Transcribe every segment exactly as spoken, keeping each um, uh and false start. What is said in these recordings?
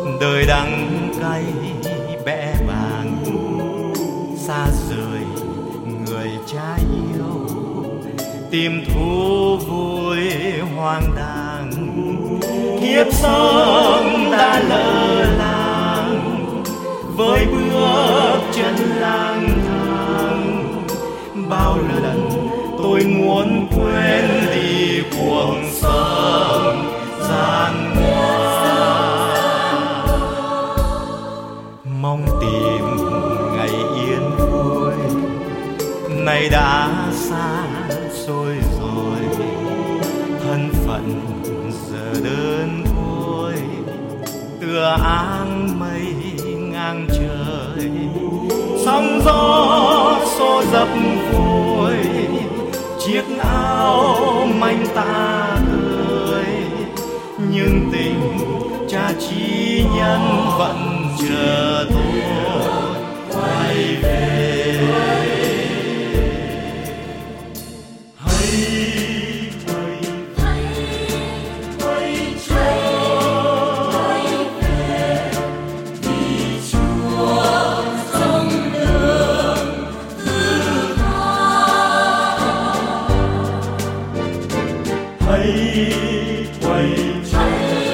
đời đắng cay bẽ bàng, xa rời người cha yêu, tìm thú vui hoang đàng. Kiếp sống đã lỡ làng với bước chân lang thang, bao lần tôi muốn quên đi cuộc sống gian ngoan, mong tìm ngày yên vui, nay đã xa xôi rồi, thân phận giờ đơn côi, tựa áng mây ngang trời, sóng gió xô dập vội, chiếc áo manh ta tươi, nhưng tình cha chi nhân vẫn chờ tôi quay về. Hãy quay trở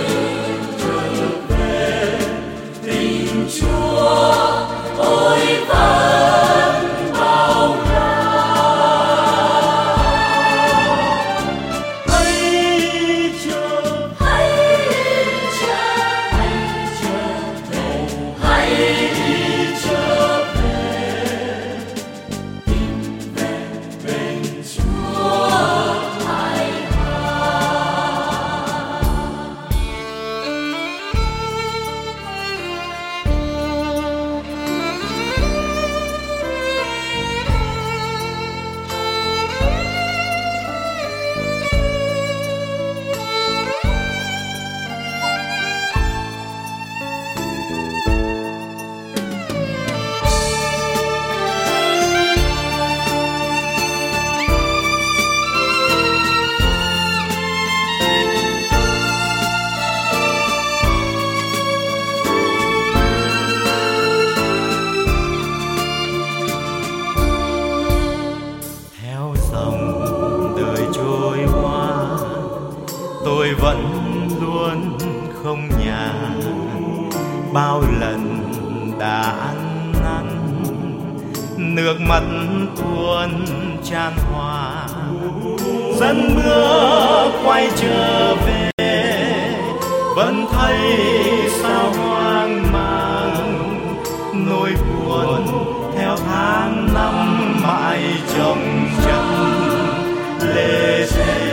về tình Chúa, ôi vẫn bao la. Hãy trở, hãy trở, hãy trở về, hãy trở về, tìm về bên Chúa. Tôi vẫn luôn không nhà, bao lần đã ăn năn, nước mắt tuôn tràn hòa, dẫn mưa quay trở về, vẫn thấy sao hoang mang, nỗi buồn theo tháng năm mãi chồng chất lê thế.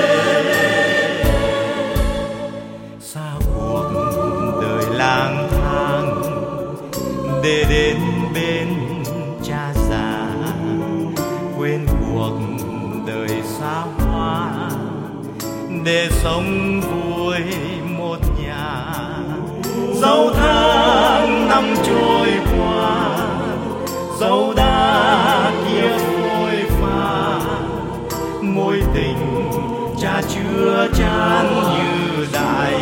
Lang thang để đến bên cha già, quên cuộc đời xa hoa, để sống vui một nhà. Dẫu tháng năm trôi qua, dẫu đã kia phôi pha, mối tình cha chưa chan như đại